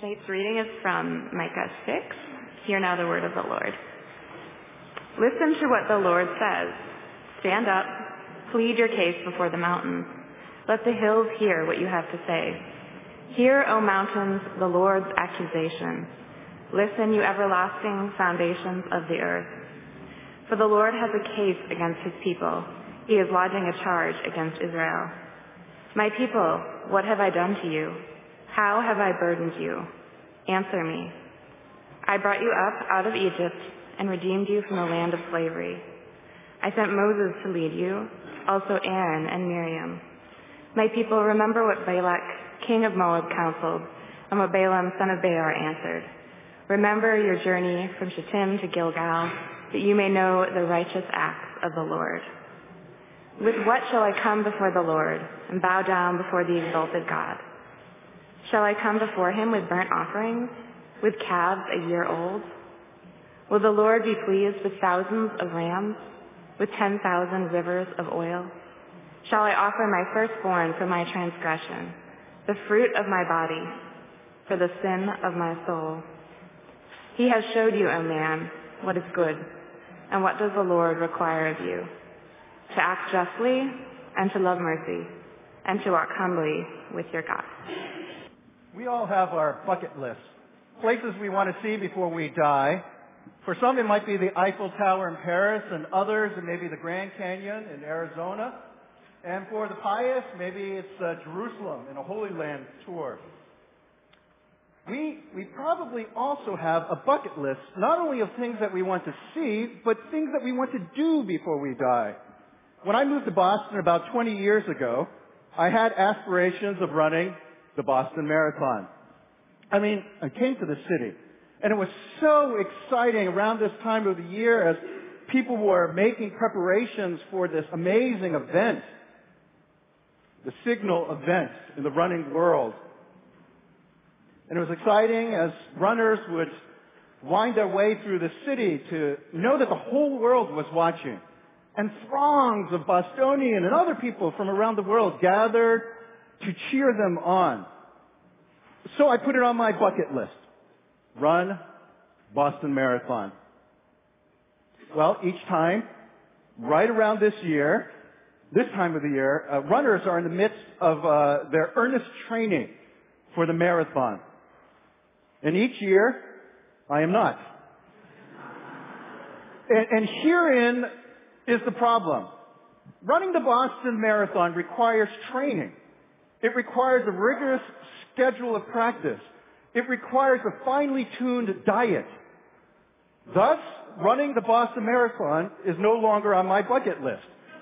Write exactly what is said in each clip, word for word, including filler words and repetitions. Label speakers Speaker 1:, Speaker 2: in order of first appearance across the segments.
Speaker 1: Tonight's reading is from Micah six. Hear now the word of the Lord. Listen to what the Lord says. Stand up, plead your case before the mountains. Let the hills hear what you have to say. Hear, O mountains, the Lord's accusation. Listen, you everlasting foundations of the earth. For the Lord has a case against his people. He is lodging a charge against Israel. My people, what have I done to you? How have I burdened you? Answer me. I brought you up out of Egypt and redeemed you from the land of slavery. I sent Moses to lead you, also Aaron and Miriam. My people, remember what Balak, king of Moab, counseled, and what Balaam, son of Beor, answered. Remember your journey from Shittim to Gilgal, that you may know the righteous acts of the Lord. With what shall I come before the Lord and bow down before the exalted God? Shall I come before him with burnt offerings, with calves a year old? Will the Lord be pleased with thousands of rams, with ten thousand rivers of oil? Shall I offer my firstborn for my transgression, the fruit of my body, for the sin of my soul? He has showed you, O man, what is good, and what does the Lord require of you? To act justly, and to love mercy, and to walk humbly with your God.
Speaker 2: We all have our bucket lists, places we want to see before we die. For some, it might be the Eiffel Tower in Paris, and others, it may be the Grand Canyon in Arizona. And for the pious, maybe it's uh, Jerusalem in a Holy Land tour. We, we probably also have a bucket list, not only of things that we want to see, but things that we want to do before we die. When I moved to Boston about twenty years ago, I had aspirations of running the Boston Marathon. I mean, I came to the city, and it was so exciting around this time of the year as people were making preparations for this amazing event, the signal event in the running world. And it was exciting as runners would wind their way through the city to know that the whole world was watching. And throngs of Bostonian and other people from around the world gathered to cheer them on. So I put it on my bucket list. Run Boston Marathon. Well, each time, right around this year, this time of the year, uh, runners are in the midst of uh, their earnest training for the marathon. And each year, I am not. And, and herein is the problem. Running the Boston Marathon requires training. It requires a rigorous schedule of practice. It requires a finely tuned diet. Thus, running the Boston Marathon is no longer on my bucket list.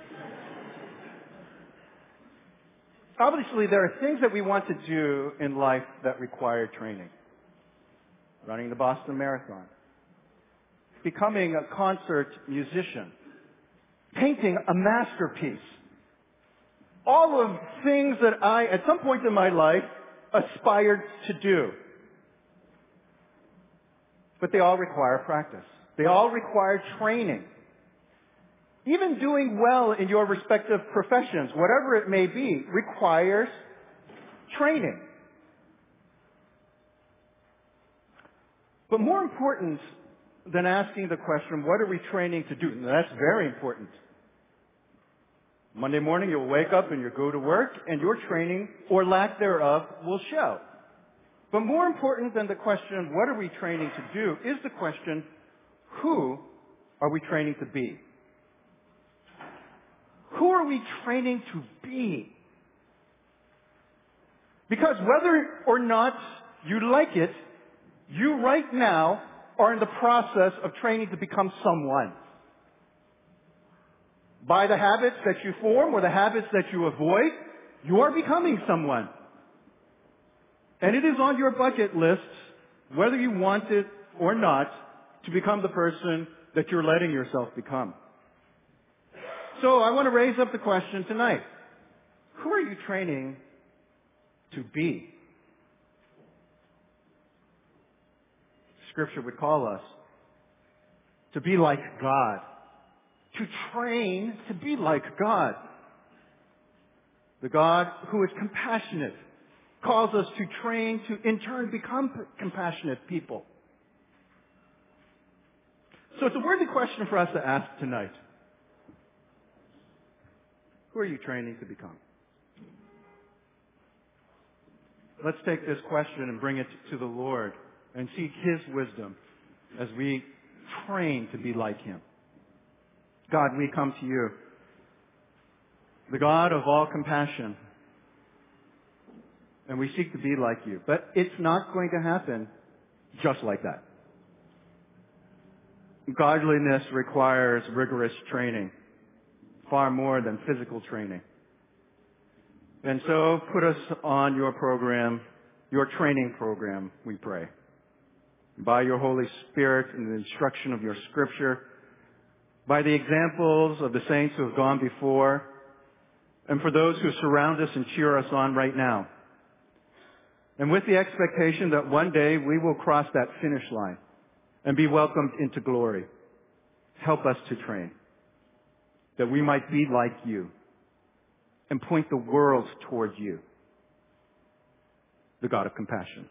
Speaker 2: Obviously, there are things that we want to do in life that require training. Running the Boston Marathon. Becoming a concert musician. Painting a masterpiece. All of things that I, at some point in my life, aspired to do. But they all require practice. They all require training. Even doing well in your respective professions, whatever it may be, requires training. But more important than asking the question, what are we training to do? And that's very important. Monday morning you'll wake up and you'll go to work and your training, or lack thereof, will show. But more important than the question, what are we training to do, is the question, who are we training to be? Who are we training to be? Because whether or not you like it, you right now are in the process of training to become someone. By the habits that you form or the habits that you avoid, you are becoming someone. And it is on your bucket list, whether you want it or not, to become the person that you're letting yourself become. So I want to raise up the question tonight. Who are you training to be? Scripture would call us to be like God. To train to be like God. The God who is compassionate, calls us to train to in turn become compassionate people. So it's a worthy question for us to ask tonight. Who are you training to become? Let's take this question and bring it to the Lord and seek His wisdom as we train to be like Him. God, we come to you, the God of all compassion, and we seek to be like you. But it's not going to happen just like that. Godliness requires rigorous training, far more than physical training. And so put us on your program, your training program, we pray. By your Holy Spirit and the instruction of your Scripture, by the examples of the saints who have gone before, and for those who surround us and cheer us on right now. And with the expectation that one day we will cross that finish line and be welcomed into glory. Help us to train, that we might be like you and point the world towards you, the God of compassion.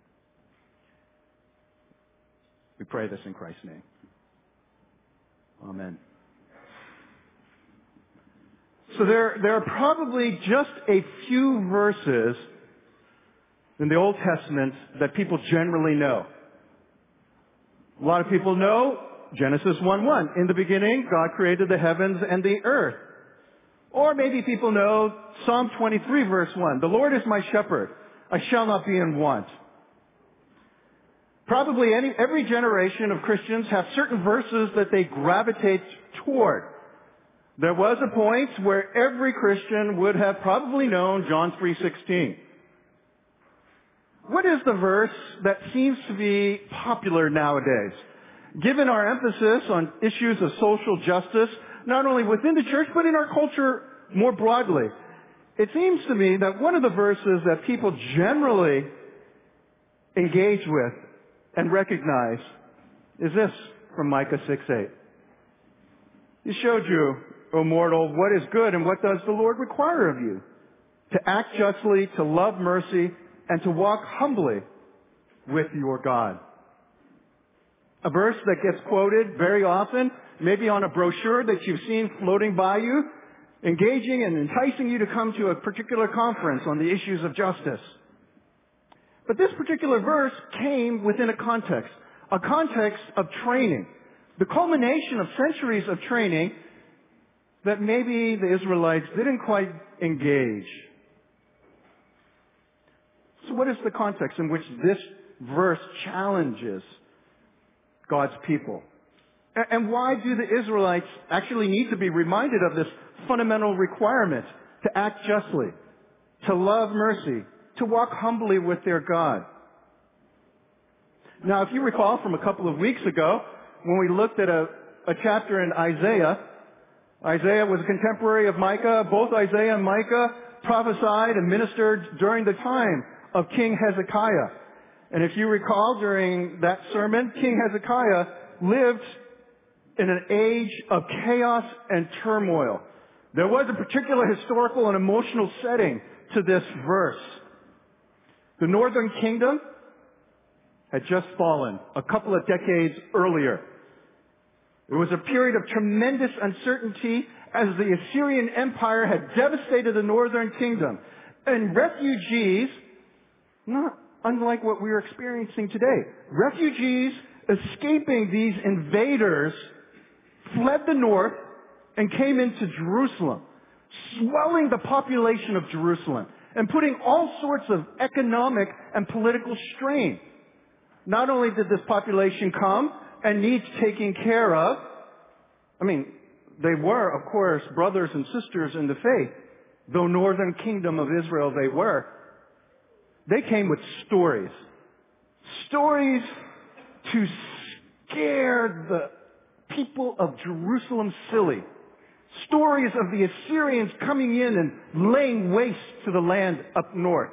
Speaker 2: We pray this in Christ's name. Amen. So there, there are probably just a few verses in the Old Testament that people generally know. A lot of people know Genesis one one. In the beginning, God created the heavens and the earth. Or maybe people know Psalm twenty-three verse one. The Lord is my shepherd. I shall not be in want. Probably any, every generation of Christians have certain verses that they gravitate toward. There was a point where every Christian would have probably known John three sixteen. What is the verse that seems to be popular nowadays? Given our emphasis on issues of social justice, not only within the church, but in our culture more broadly, it seems to me that one of the verses that people generally engage with and recognize is this from Micah six eight. He showed you, O mortal, what is good and what does the Lord require of you? To act justly, to love mercy, and to walk humbly with your God. A verse that gets quoted very often, maybe on a brochure that you've seen floating by you, engaging and enticing you to come to a particular conference on the issues of justice. But this particular verse came within a context, a context of training, the culmination of centuries of training that maybe the Israelites didn't quite engage. So what is the context in which this verse challenges God's people? And why do the Israelites actually need to be reminded of this fundamental requirement to act justly, to love mercy, to walk humbly with their God? Now, if you recall from a couple of weeks ago, when we looked at a, a chapter in Isaiah, Isaiah was a contemporary of Micah. Both Isaiah and Micah prophesied and ministered during the time of King Hezekiah. And if you recall, during that sermon, King Hezekiah lived in an age of chaos and turmoil. There was a particular historical and emotional setting to this verse. The northern kingdom had just fallen a couple of decades earlier. It was a period of tremendous uncertainty as the Assyrian Empire had devastated the northern kingdom. And refugees, not unlike what we are experiencing today, refugees escaping these invaders fled the north and came into Jerusalem, swelling the population of Jerusalem and putting all sorts of economic and political strain. Not only did this population come and needs taking care of, I mean, they were, of course, brothers and sisters in the faith, though northern kingdom of Israel they were. They came with stories. Stories to scare the people of Jerusalem silly. Stories of the Assyrians coming in and laying waste to the land up north.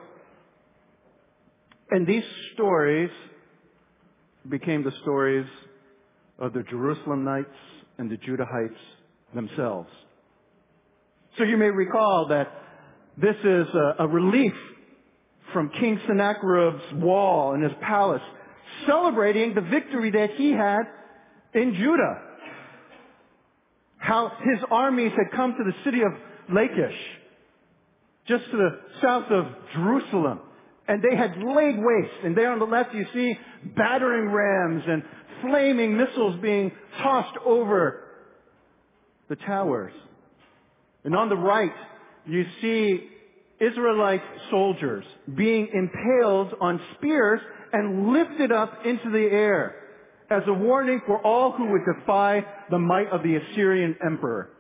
Speaker 2: And these stories became the stories of the Jerusalemites and the Judahites themselves. So you may recall that this is a, a relief from King Sennacherib's wall in his palace, celebrating the victory that he had in Judah. How his armies had come to the city of Lachish, just to the south of Jerusalem, and they had laid waste. And there on the left you see battering rams and flaming missiles being tossed over the towers. And on the right you see Israelite soldiers being impaled on spears and lifted up into the air as a warning for all who would defy the might of the Assyrian emperor.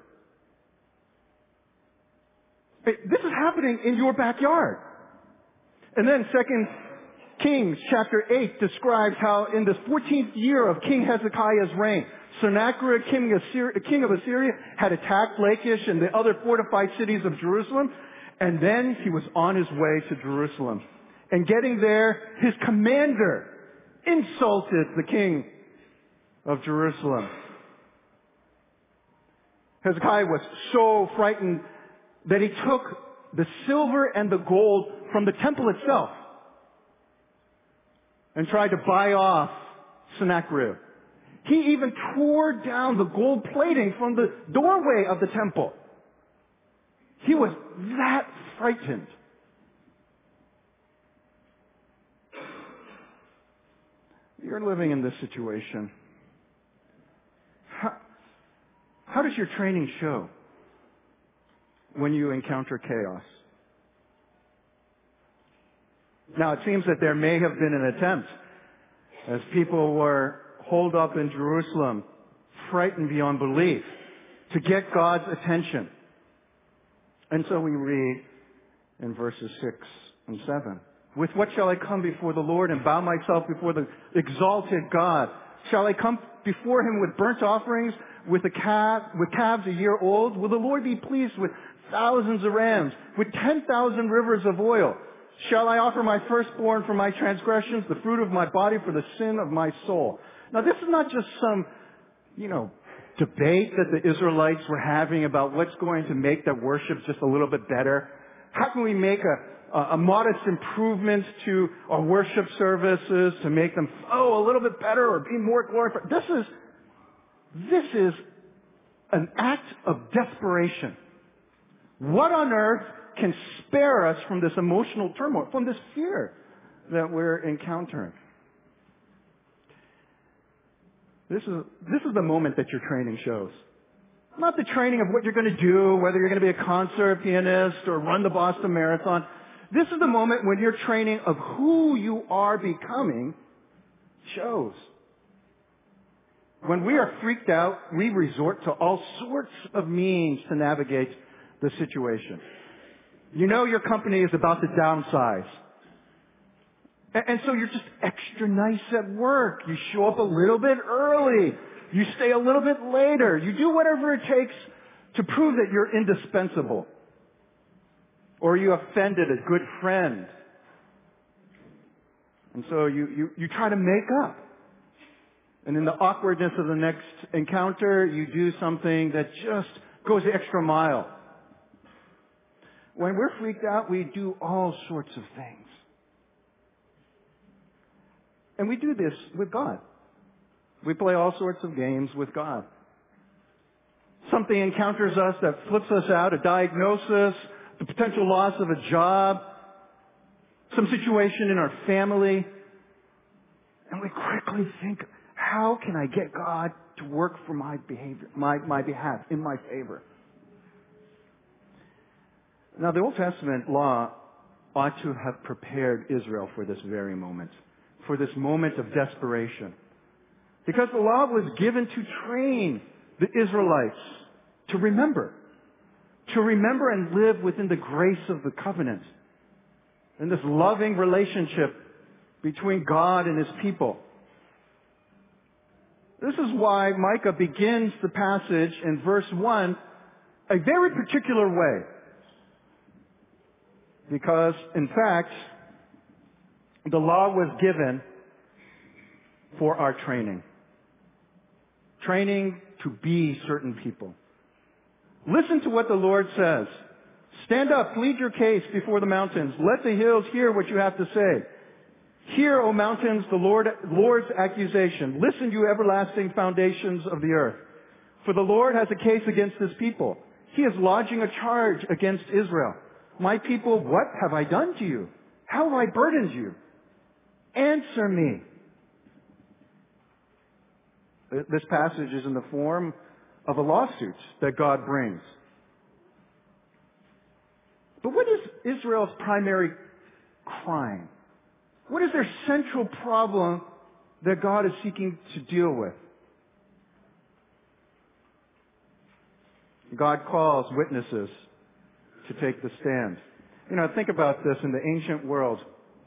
Speaker 2: This is happening in your backyard. And then Second Kings chapter eight describes how in the fourteenth year of King Hezekiah's reign, Sennacherib, king of Assyria, king of Assyria, had attacked Lachish and the other fortified cities of Jerusalem. And then he was on his way to Jerusalem. And getting there, his commander insulted the king of Jerusalem. Hezekiah was so frightened that he took the silver and the gold from the temple itself and tried to buy off Sennacherib. He even tore down the gold plating from the doorway of the temple. He was that frightened. You're living in this situation. How, how does your training show when you encounter chaos? Now, it seems that there may have been an attempt as people were holed up in Jerusalem, frightened beyond belief, to get God's attention. And so we read in verses six and seven, with what shall I come before the Lord and bow myself before the exalted God? Shall I come before him with burnt offerings, with a calf, with calves a year old? Will the Lord be pleased with thousands of rams, with ten thousand rivers of oil? Shall I offer my firstborn for my transgressions, the fruit of my body for the sin of my soul? Now, this is not just some, you know, debate that the Israelites were having about what's going to make their worship just a little bit better. How can we make a, a, a modest improvement to our worship services to make them flow a little bit better or be more glorified? This is, this is an act of desperation. What on earth can spare us from this emotional turmoil, from this fear that we're encountering? This is, this is the moment that your training shows. Not the training of what you're going to do, whether you're going to be a concert pianist or run the Boston Marathon. This is the moment when your training of who you are becoming shows. When we are freaked out, we resort to all sorts of means to navigate the situation. You know your company is about to downsize. And so you're just extra nice at work. You show up a little bit early. You stay a little bit later. You do whatever it takes to prove that you're indispensable. Or you offended a good friend. And so you, you, you try to make up. And in the awkwardness of the next encounter, you do something that just goes the extra mile. When we're freaked out, we do all sorts of things. And we do this with God. We play all sorts of games with God. Something encounters us that flips us out, a diagnosis, the potential loss of a job, some situation in our family. And we quickly think, how can I get God to work for my behavior, my, my behalf, in my favor? Now, the Old Testament law ought to have prepared Israel for this very moment, for this moment of desperation. Because the law was given to train the Israelites to remember, to remember and live within the grace of the covenant, in this loving relationship between God and his people. This is why Micah begins the passage in verse one a very particular way. Because, in fact, the law was given for our training. Training to be certain people. Listen to what the Lord says, Stand up, plead your case before the mountains. Let the hills hear what you have to say. Hear, O mountains, the Lord, Lord's accusation. Listen, you everlasting foundations of the earth. For the Lord has a case against his people. He is lodging a charge against Israel. My people, what have I done to you? How have I burdened you? Answer me. This passage is in the form of a lawsuit that God brings. But what is Israel's primary crime? What is their central problem that God is seeking to deal with? God calls witnesses to take the stand. You know, think about this in the ancient world.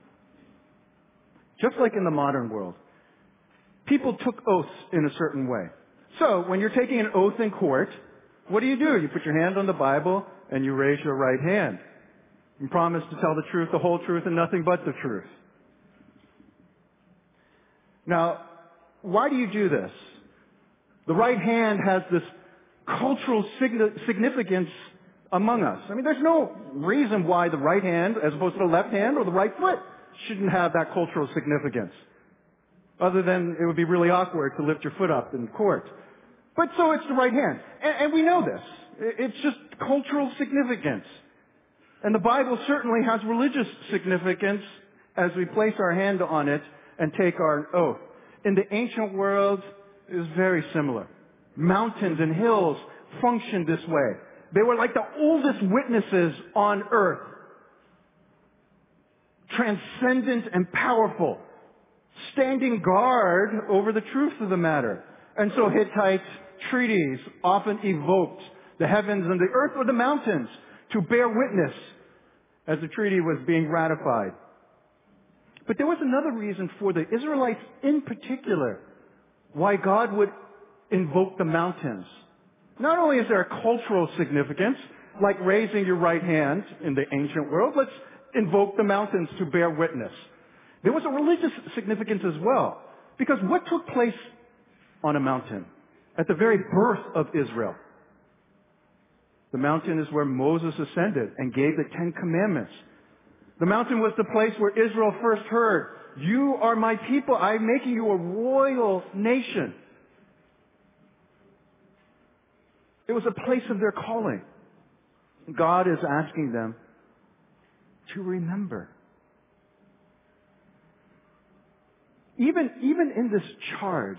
Speaker 2: Just like in the modern world, people took oaths in a certain way. So, when you're taking an oath in court, what do you do? You put your hand on the Bible and you raise your right hand. You promise to tell the truth, the whole truth, and nothing but the truth. Now, why do you do this? The right hand has this cultural significance among us. I mean, there's no reason why the right hand, as opposed to the left hand or the right foot, shouldn't have that cultural significance. Other than it would be really awkward to lift your foot up in court. But so it's the right hand. And, and we know this. It's just cultural significance. And the Bible certainly has religious significance as we place our hand on it and take our oath. In the ancient world, it was very similar. Mountains and hills functioned this way. They were like the oldest witnesses on earth. Transcendent and powerful. Standing guard over the truth of the matter. And so Hittite treaties often evoked the heavens and the earth or the mountains to bear witness as the treaty was being ratified. But there was another reason for the Israelites in particular why God would invoke the mountains. Not only is there a cultural significance, like raising your right hand in the ancient world, let's invoke the mountains to bear witness. There was a religious significance as well. Because what took place on a mountain at the very birth of Israel? The mountain is where Moses ascended and gave the Ten Commandments. The mountain was the place where Israel first heard, "You are my people. I'm making you a royal nation." It was a place of their calling. God is asking them to remember. Even, even in this charge,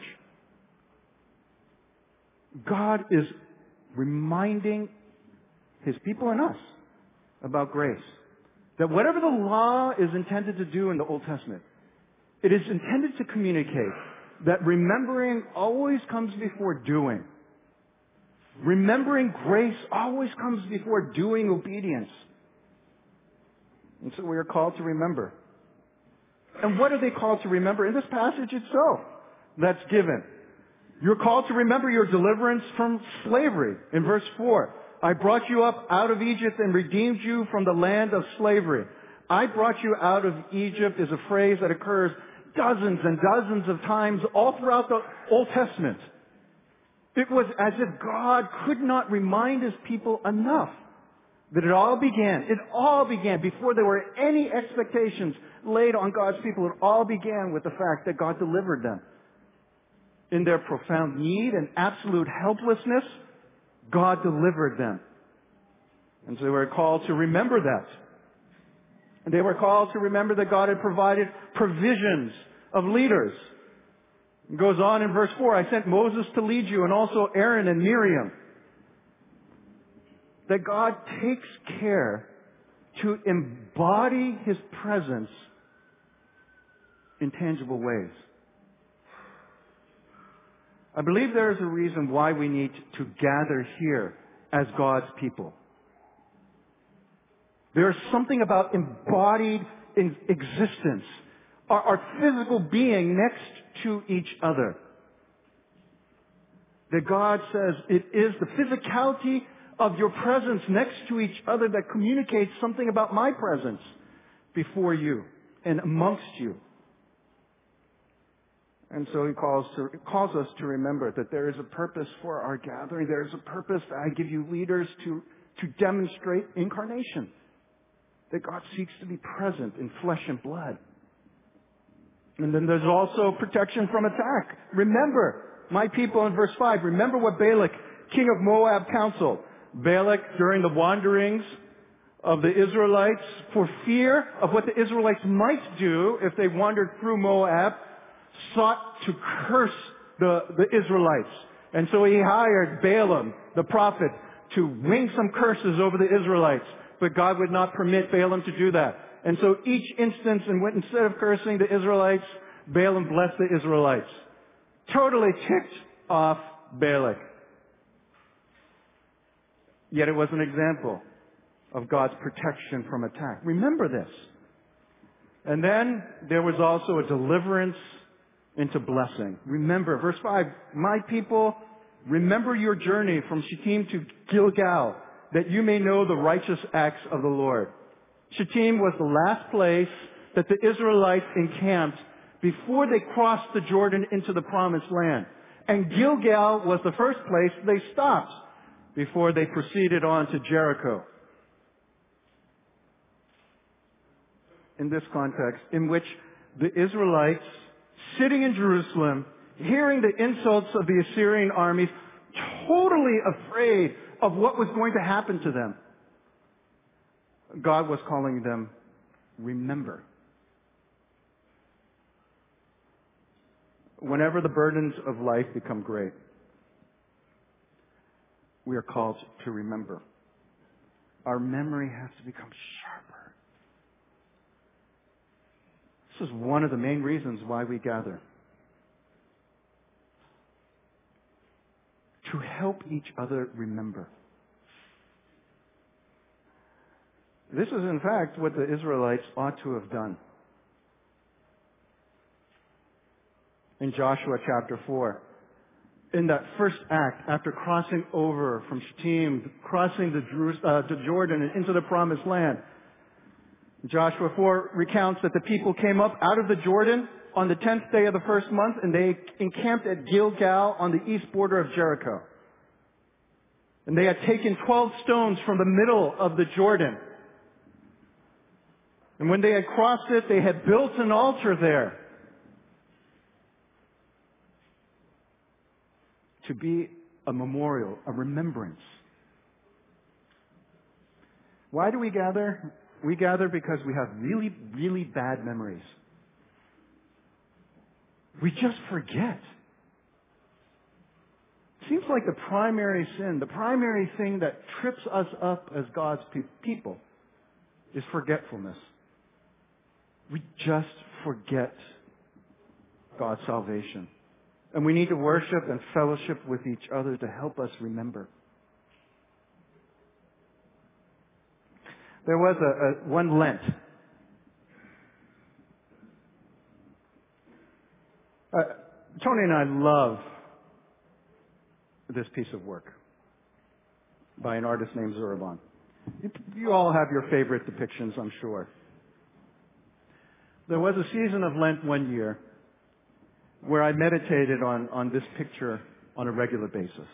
Speaker 2: God is reminding his people and us about grace. That whatever the law is intended to do in the Old Testament, it is intended to communicate that remembering always comes before doing. Remembering grace always comes before doing obedience. And so we are called to remember. And what are they called to remember? In this passage itself that's given. You're called to remember your deliverance from slavery. In verse four, I brought you up out of Egypt and redeemed you from the land of slavery. I brought you out of Egypt is a phrase that occurs dozens and dozens of times all throughout the Old Testament. It was as if God could not remind his people enough that it all began. It all began before there were any expectations laid on God's people. It all began with the fact that God delivered them. In their profound need and absolute helplessness, God delivered them. And so they were called to remember that. And they were called to remember that God had provided provisions of leaders. It goes on in verse four, I sent Moses to lead you and also Aaron and Miriam. That God takes care to embody his presence in tangible ways. I believe there is a reason why we need to gather here as God's people. There is something about embodied in existence, our, our physical being next to each other. That God says it is the physicality of your presence next to each other that communicates something about my presence before you and amongst you. And so he calls, to, calls us to remember that there is a purpose for our gathering. There is a purpose that I give you leaders to to demonstrate incarnation. That God seeks to be present in flesh and blood. And then there's also protection from attack. Remember, my people in verse five, remember what Balak, king of Moab, counseled. Balak, during the wanderings of the Israelites, for fear of what the Israelites might do if they wandered through Moab, sought to curse the, the Israelites. And so he hired Balaam, the prophet, to wing some curses over the Israelites. But God would not permit Balaam to do that. And so each instance, in which instead of cursing the Israelites, Balaam blessed the Israelites. Totally ticked off Balak. Yet it was an example of God's protection from attack. Remember this. And then there was also a deliverance into blessing. Remember, verse five, my people, remember your journey from Shittim to Gilgal, that you may know the righteous acts of the Lord. Shittim was the last place that the Israelites encamped before they crossed the Jordan into the promised land. And Gilgal was the first place they stopped before they proceeded on to Jericho. In this context, in which the Israelites, sitting in Jerusalem, hearing the insults of the Assyrian armies, totally afraid of what was going to happen to them, God was calling them, remember. Whenever the burdens of life become great, we are called to remember. Our memory has to become sharper. This is one of the main reasons why we gather. To help each other remember. This is in fact what the Israelites ought to have done. In Joshua chapter four, in that first act, after crossing over from Shittim, crossing the, Jerus- uh, the Jordan and into the promised land, Joshua four recounts that the people came up out of the Jordan on the tenth day of the first month, and they encamped at Gilgal on the east border of Jericho. And they had taken twelve stones from the middle of the Jordan. And when they had crossed it, they had built an altar there to be a memorial, a remembrance. Why do we gather? We gather because we have really, really bad memories. We just forget. Seems like the primary sin, the primary thing that trips us up as God's pe- people is forgetfulness. We just forget God's salvation. And we need to worship and fellowship with each other to help us remember. There was a, a one Lent. Uh, Tony and I love this piece of work by an artist named Zurabon. You, you all have your favorite depictions, I'm sure. There was a season of Lent one year where I meditated on, on this picture on a regular basis.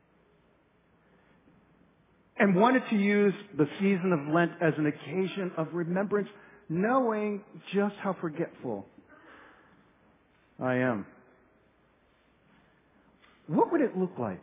Speaker 2: And wanted to use the season of Lent as an occasion of remembrance, knowing just how forgetful I am. What would it look like?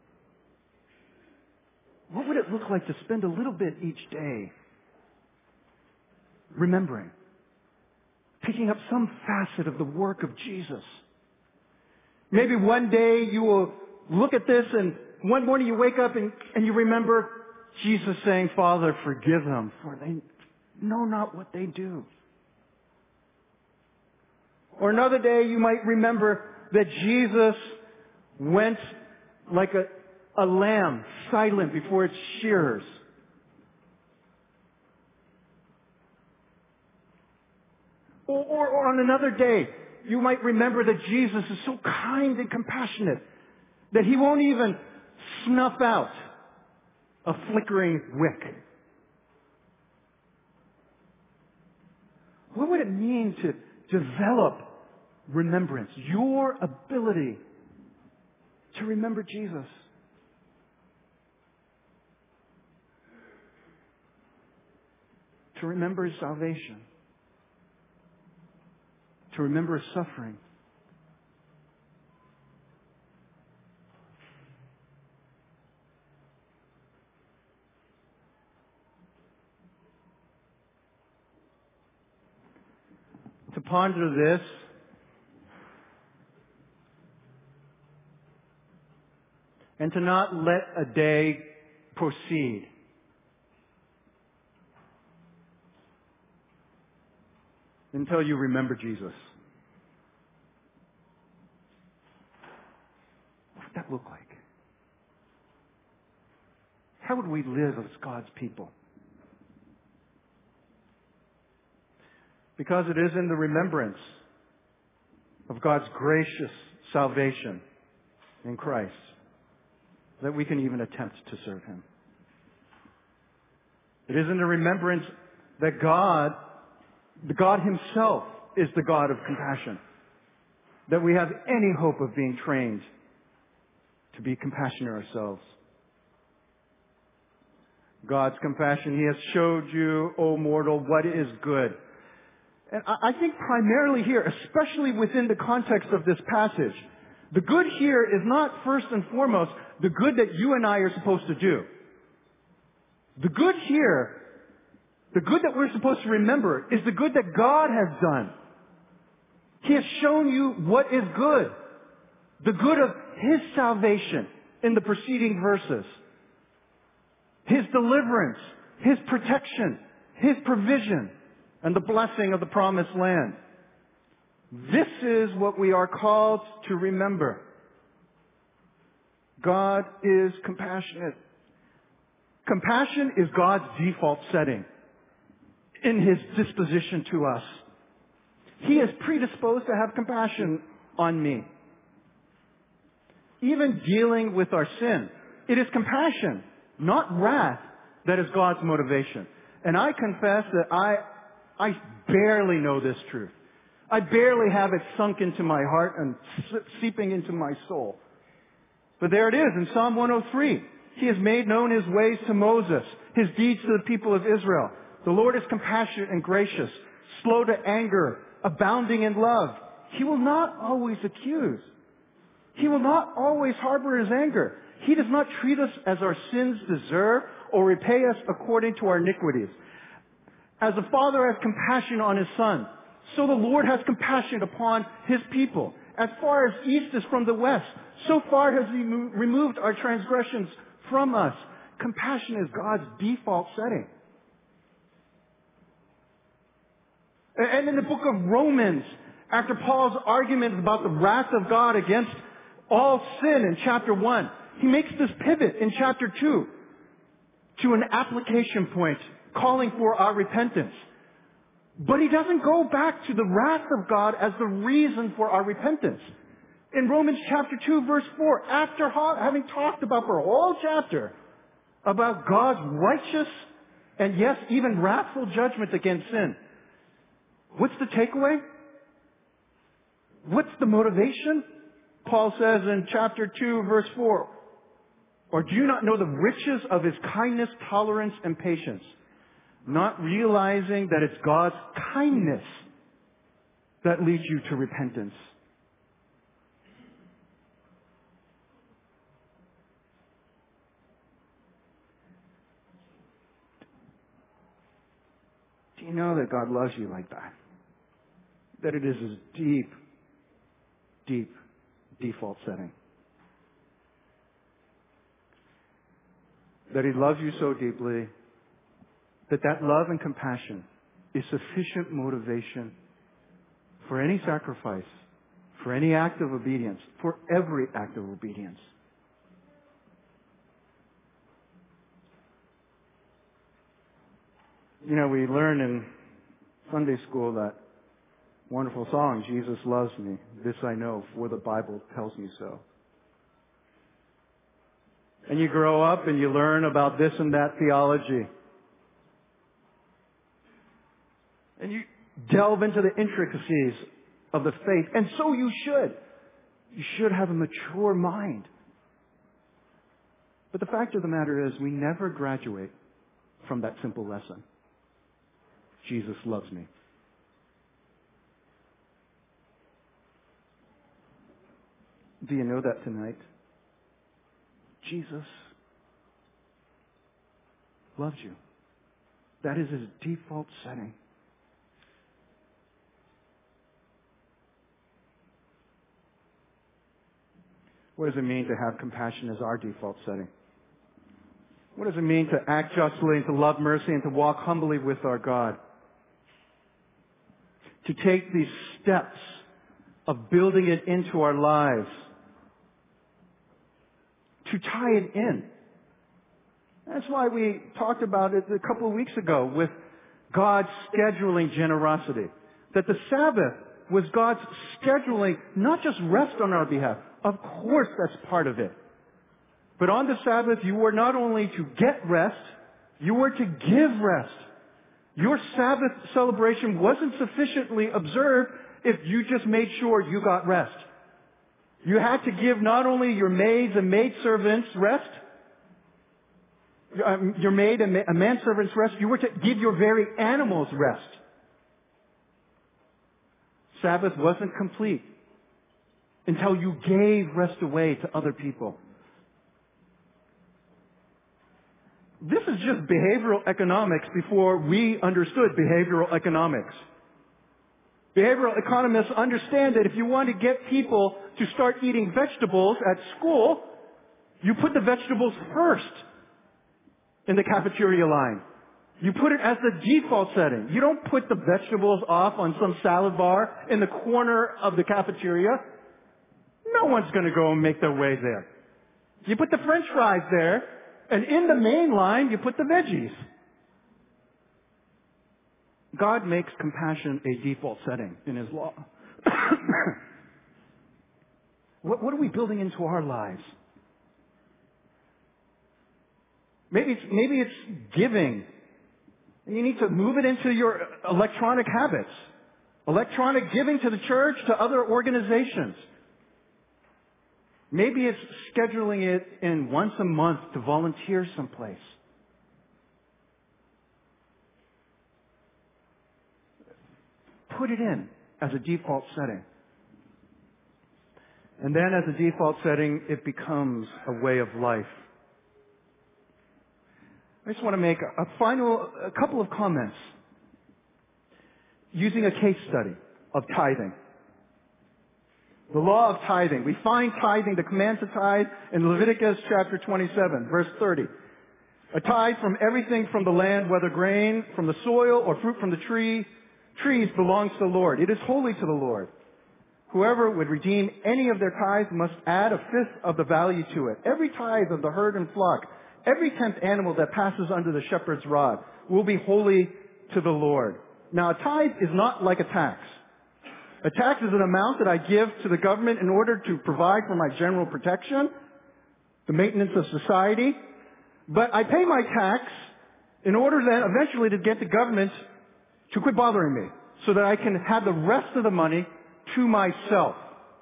Speaker 2: What would it look like to spend a little bit each day remembering, picking up some facet of the work of Jesus? Maybe one day you will look at this and one morning you wake up and, and you remember Jesus saying, Father, forgive them, for they know not what they do. Or another day you might remember that Jesus went like a, a lamb, silent before its shearers. Or, or, or on another day, you might remember that Jesus is so kind and compassionate that He won't even snuff out a flickering wick. What would it mean to develop remembrance? Your ability to remember Jesus. to remember His salvation, to remember His suffering. To ponder this, and to not let a day proceed until you remember Jesus. What would that look like? How would we live as God's people? Because it is in the remembrance of God's gracious salvation in Christ that we can even attempt to serve Him. It is in the remembrance that God, the God Himself, is the God of compassion, that we have any hope of being trained to be compassionate ourselves. God's compassion, He has showed you, O mortal, what is good. And I think primarily here, especially within the context of this passage, the good here is not first and foremost the good that you and I are supposed to do. The good here, the good that we're supposed to remember, is the good that God has done. He has shown you what is good. The good of His salvation in the preceding verses. His deliverance, His protection, His provision, and the blessing of the promised land. This is what we are called to remember. God is compassionate. Compassion is God's default setting in His disposition to us. He is predisposed to have compassion on me. Even dealing with our sin, it is compassion, not wrath, that is God's motivation. And I confess that I I barely know this truth. I barely have it sunk into my heart and seeping into my soul. But there it is in Psalm one oh three. He has made known His ways to Moses, His deeds to the people of Israel. The Lord is compassionate and gracious, slow to anger, abounding in love. He will not always accuse. He will not always harbor His anger. He does not treat us as our sins deserve or repay us according to our iniquities. As the Father has compassion on His Son, so the Lord has compassion upon His people. As far as east is from the west, so far has He mo- removed our transgressions from us. Compassion is God's default setting. And in the book of Romans, after Paul's argument about the wrath of God against all sin in chapter one, he makes this pivot in chapter two to an application point calling for our repentance. But he doesn't go back to the wrath of God as the reason for our repentance. In Romans chapter two verse four, after having talked about for a whole chapter about God's righteous and yes, even wrathful judgment against sin, what's the takeaway? What's the motivation? Paul says in chapter two verse four, or do you not know the riches of His kindness, tolerance, and patience? Not realizing that it's God's kindness that leads you to repentance. Do you know that God loves you like that? That it is His deep, deep default setting. That He loves you so deeply that that love and compassion is sufficient motivation for any sacrifice, for any act of obedience, for every act of obedience. You know, we learn in Sunday school that wonderful song, Jesus loves me, this I know, for the Bible tells me so. And you grow up and you learn about this and that theology. And you delve into the intricacies of the faith. And so you should. You should have a mature mind. But the fact of the matter is, we never graduate from that simple lesson. Jesus loves me. Do you know that tonight? Jesus loves you. That is his default setting. What does it mean to have compassion as our default setting? What does it mean to act justly and to love mercy and to walk humbly with our God? To take these steps of building it into our lives. To tie it in. That's why we talked about it a couple of weeks ago with God's scheduling generosity. That the Sabbath was God's scheduling, not just rest on our behalf. Of course that's part of it. But on the Sabbath you were not only to get rest, you were to give rest. Your Sabbath celebration wasn't sufficiently observed if you just made sure you got rest. You had to give not only your maids and maidservants rest, um, your maid and ma- manservants rest, you were to give your very animals rest. Sabbath wasn't complete until you gave rest away to other people. This is just behavioral economics before we understood behavioral economics. Behavioral economists understand that if you want to get people to start eating vegetables at school, you put the vegetables first in the cafeteria line. You put it as the default setting. You don't put the vegetables off on some salad bar in the corner of the cafeteria. No one's going to go and make their way there. You put the French fries there, and in the main line, you put the veggies. God makes compassion a default setting in his law. what, what are we building into our lives? Maybe it's, maybe it's giving. And you need to move it into your electronic habits. Electronic giving to the church, to other organizations. Maybe it's scheduling it in once a month to volunteer someplace. Put it in as a default setting. And then as a default setting, it becomes a way of life. I just want to make a final, a couple of comments using a case study of tithing. The law of tithing. We find tithing, the command to tithe, in Leviticus chapter twenty-seven, verse thirty. A tithe from everything from the land, whether grain from the soil or fruit from the tree, trees belongs to the Lord. It is holy to the Lord. Whoever would redeem any of their tithes must add a fifth of the value to it. Every tithe of the herd and flock, every tenth animal that passes under the shepherd's rod will be holy to the Lord. Now, a tithe is not like a tax. A tax is an amount that I give to the government in order to provide for my general protection, the maintenance of society. But I pay my tax in order then eventually to get the government to quit bothering me so that I can have the rest of the money to myself.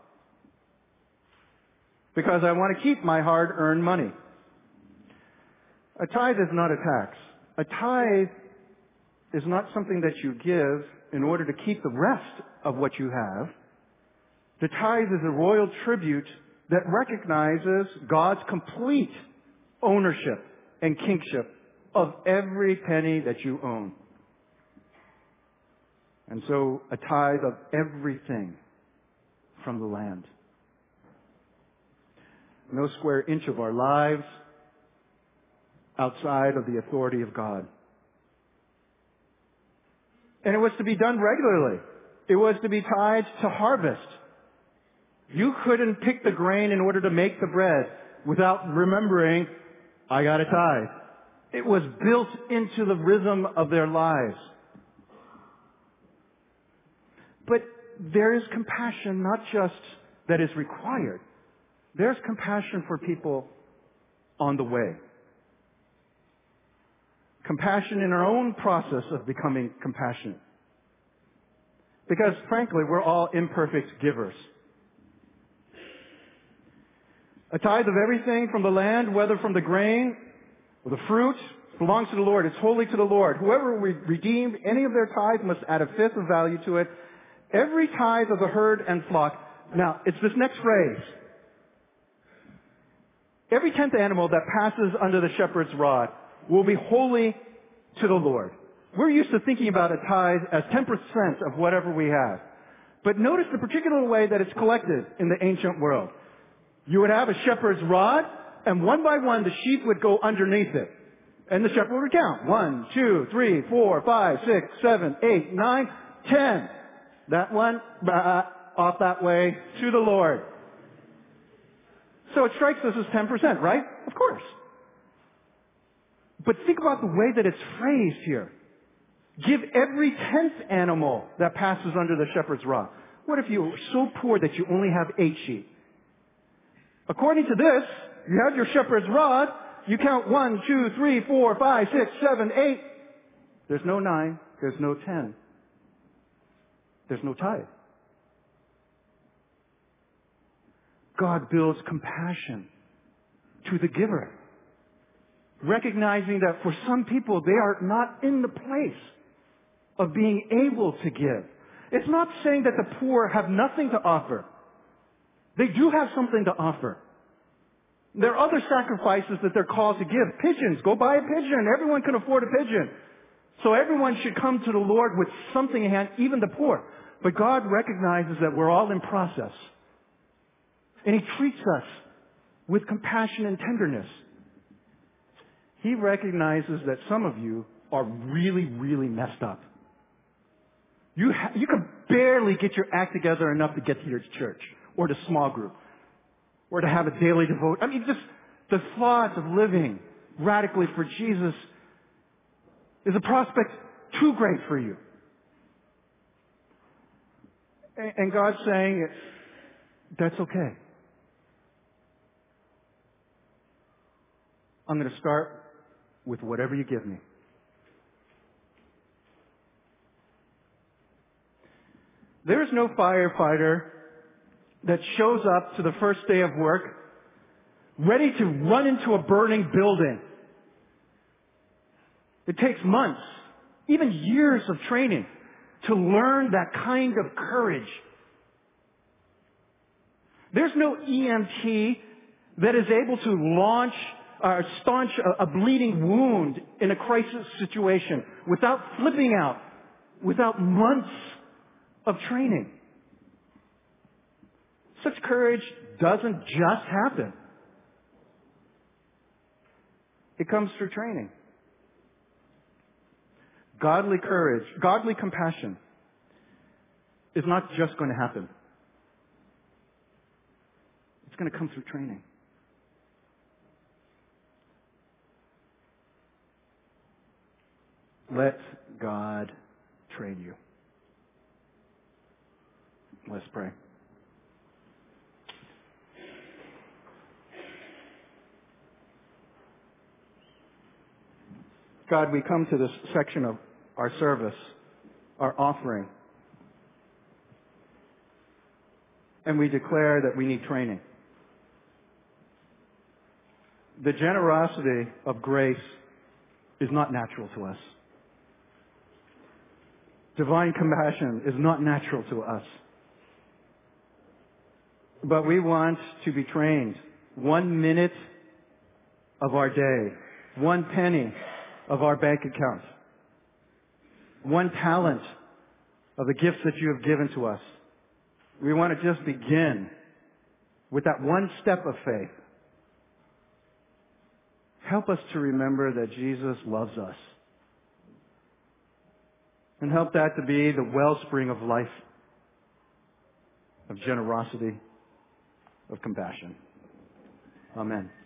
Speaker 2: Because I want to keep my hard-earned money. A tithe is not a tax. A tithe is not something that you give in order to keep the rest of what you have. The tithe is a royal tribute that recognizes God's complete ownership and kingship of every penny that you own. And so a tithe of everything from the land. No square inch of our lives outside of the authority of God. And it was to be done regularly. It was to be tied to harvest. You couldn't pick the grain in order to make the bread without remembering, I got a tithe. It was built into the rhythm of their lives. But there is compassion not just that is required. There's compassion for people on the way. Compassion in our own process of becoming compassionate. Because frankly, we're all imperfect givers. A tithe of everything from the land, whether from the grain or the fruit belongs to the Lord. It's holy to the Lord. Whoever re- redeemed any of their tithe must add a fifth of value to it. Every tithe of the herd and flock. Now, it's this next phrase. Every tenth animal that passes under the shepherd's rod will be holy to the Lord. We're used to thinking about a tithe as ten percent of whatever we have. But notice the particular way that it's collected in the ancient world. You would have a shepherd's rod, and one by one the sheep would go underneath it. And the shepherd would count. One, two, three, four, five, six, seven, eight, nine, ten. That one, uh, off that way to the Lord. So it strikes us as ten percent, right? Of course. But think about the way that it's phrased here. Give every tenth animal that passes under the shepherd's rod. What if you were so poor that you only have eight sheep? According to this, you have your shepherd's rod, you count one, two, three, four, five, six, seven, eight. There's no nine, there's no ten. There's no tithe. God builds compassion to the giver, recognizing that for some people they are not in the place of being able to give. It's not saying that the poor have nothing to offer. They do have something to offer. There are other sacrifices that they're called to give. Pigeons. Go buy a pigeon. Everyone can afford a pigeon. So everyone should come to the Lord with something in hand, even the poor. But God recognizes that we're all in process. And He treats us with compassion and tenderness. He recognizes that some of you are really, really messed up. You, ha- you can barely get your act together enough to get to your church or to small group or to have a daily devotion. I mean, just the thought of living radically for Jesus is a prospect too great for you. And, and God's saying, that's okay. I'm going to start with whatever you give me. There is no firefighter that shows up to the first day of work ready to run into a burning building. It takes months, even years of training to learn that kind of courage. There's no E M T that is able to launch or staunch a, a bleeding wound in a crisis situation without flipping out, without months of training. Such courage doesn't just happen. It comes through training. Godly courage, godly compassion is not just going to happen. It's going to come through training. Let God train you. Let's pray. God, we come to this section of our service, our offering, and we declare that we need training. The generosity of grace is not natural to us. Divine compassion is not natural to us. But we want to be trained. One minute of our day, one penny of our bank account, one talent of the gifts that you have given to us. We want to just begin with that one step of faith. Help us to remember that Jesus loves us. And help that to be the wellspring of life, of generosity, of compassion. Amen.